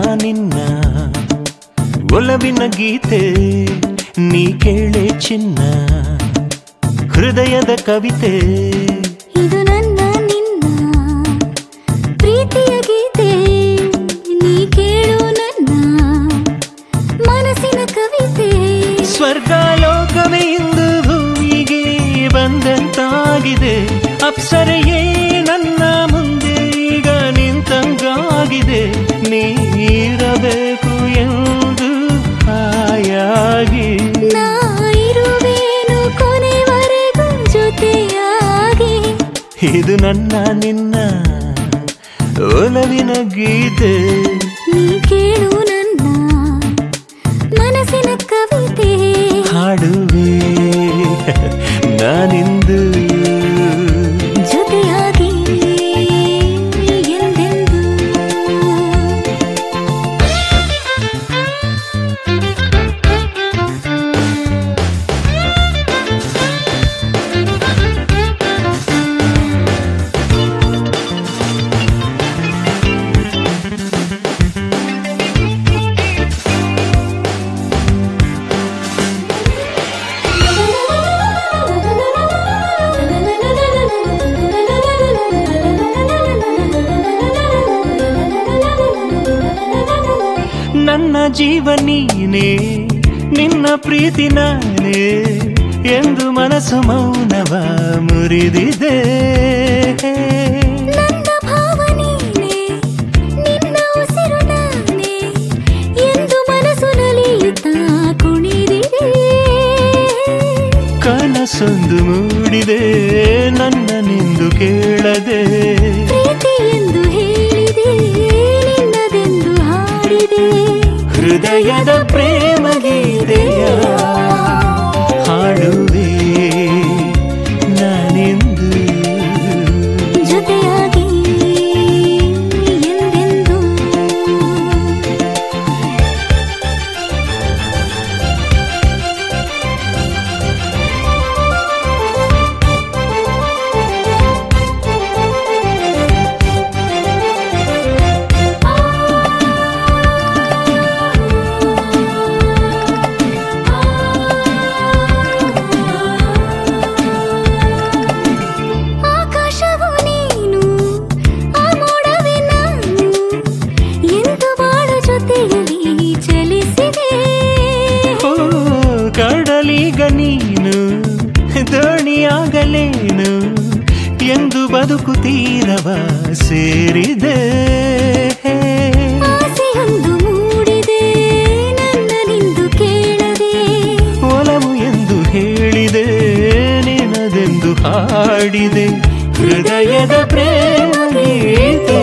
ನಿನ್ನ ಒಲವಿನ ಗೀತೆ ನೀ ಕೇಳೆ ಚಿನ್ನ ಹೃದಯದ ಕವಿತೆ ಇದು ನನ್ನ ನಿನ್ನ ಪ್ರೀತಿಯ ಗೀತೆ ನೀ ಕೇಳು ನನ್ನ ಮನಸ್ಸಿನ ಕವಿತೆ ಸ್ವರ್ಗ ಲೋಕವೇ ಇಂದು ಭೂಮಿಗೆ ಬಂದಂತಾಗಿದೆ ಅಪ್ಸರೆಯೇ ನನ್ನ ಮುಂದೆ ಈಗ ನಿಂತಂಗಾಗಿದೆ ನೀರಬೇಕು ಎಂದು ಹಾಯಾಗಿ ನಾ ಇರುವೇನು ಕೊನೆವರೆಗೂ ಜೊತೆಯಾಗಿ ಇದು ನನ್ನ ನಿನ್ನ ಒಲವಿನ ಗೀತೆ ನೀ ಕೇಳು ನನ್ನ ಮನಸ್ಸಿನ ಕವಿತೆ ಹಾಡುವೆ ನಾನಿಂದು ಜೊತೆಯಾಗಿ ಎಂದೆಂದು ನನ್ನ ಜೀವ ನೀನೇ ನಿನ್ನ ಪ್ರೀತಿ ನಾನೇ ಎಂದು ಮನಸ್ಸು ಮೌನವ ಮುರಿದಿದೆ ನನ್ನ ಭಾವ ನೀನೇ ನಿನ್ನ ಉಸಿರು ನಾನೇ ಎಂದು ಮನಸ್ಸು ನಲಿಯುತ್ತಾ ಕುಣಿದಿದೆ ಕನಸೊಂದು ಮೂಡಿದೆ ನನ್ನನೆಂದು ಕೇಳದೆ ಪ್ರೀತಿ ಎಂದು ಹೇಳಿದೆ ನಿನ್ನದೆಂದು ಹಾಡಿದೆ ಹೃದಯದ ಪ್ರೇಮ ಗೀತೆಯ ಹಾಡುವೆ ನಾನೆಂದು ಜೊತೆಯಾಗಿ ಎಂದೆಂದು ಆಕಾಶವು ನೀನು ಆ ಮೋಡವೇ ನಾನು ಎಂದು ಬಾಳು ಜೊತೆಯಲ್ಲಿ ಚಲಿಸಿದೆ ಓ ಕಡಲಿಗ ನೀನು ದೋಣಿಯಾಗಲೇನು ಎಂದು ಬದುಕು ತೀರವ ಸೇರಿದೆ ಆಸೆಯೊಂದು ಮೂಡಿದೆ ನನ್ನನಿಂದು ಕೇಳದೆ ಒಲವು ಎಂದು ಹೇಳಿದೆ ನಿನದೆಂದು ಹಾಡಿದೆ ಹೃದಯದ ಪ್ರೇಮ ಗೀತೆ